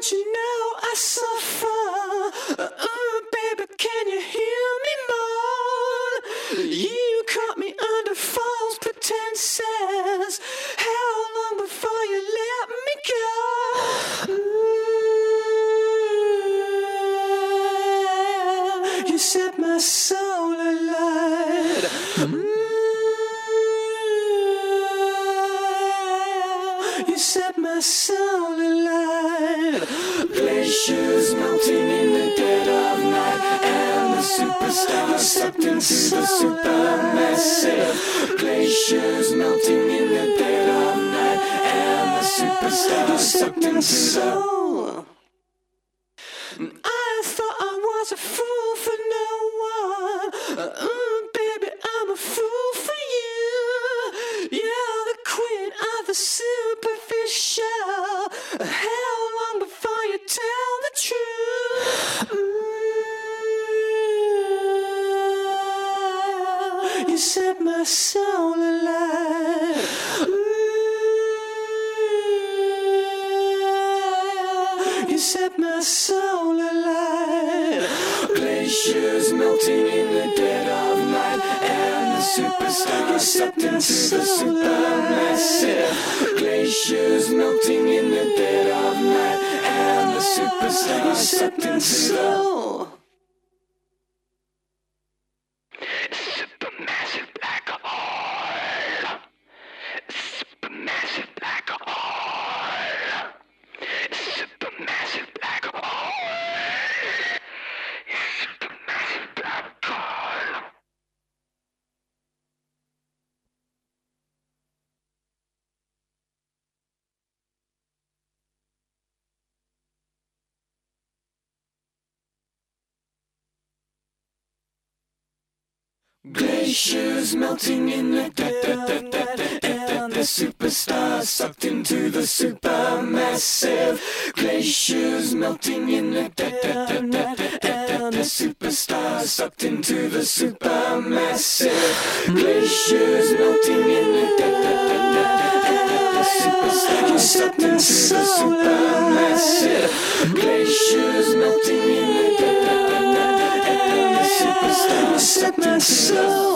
Don't you know I suffer? Baby, can you hear me moan? You caught me under false pretenses. How long before you let me go? You set my soul alight. You set my soul alight. Glaciers melting in the dead of night, and the superstars sucked into the supermassive. Glaciers melting in the dead of night, and the superstars sucked into the... I thought I was a fool for no one. Baby, I'm a fool for you. You're the queen of the superficial. How long before you tell the truth? You set my soul alight. You set my soul alight. Glaciers melting in the dead of night, and the superstars sucked into the supermassive. Glaciers melting in the dead of night, and the superstars sucked into the... Supermassive black hole. Supermassive black hole. Supermassive black hole. Supermassive black hole. Glaciers melting in the dead of night, and the superstars sucked into the supermassive. Glaciers melting in the dead of night, and the superstars sucked into the supermassive. Glaciers melting in the dead of night, and the superstars sucked into the supermassive. Glaciers melting in the dead of night, and the superstars sucked into the...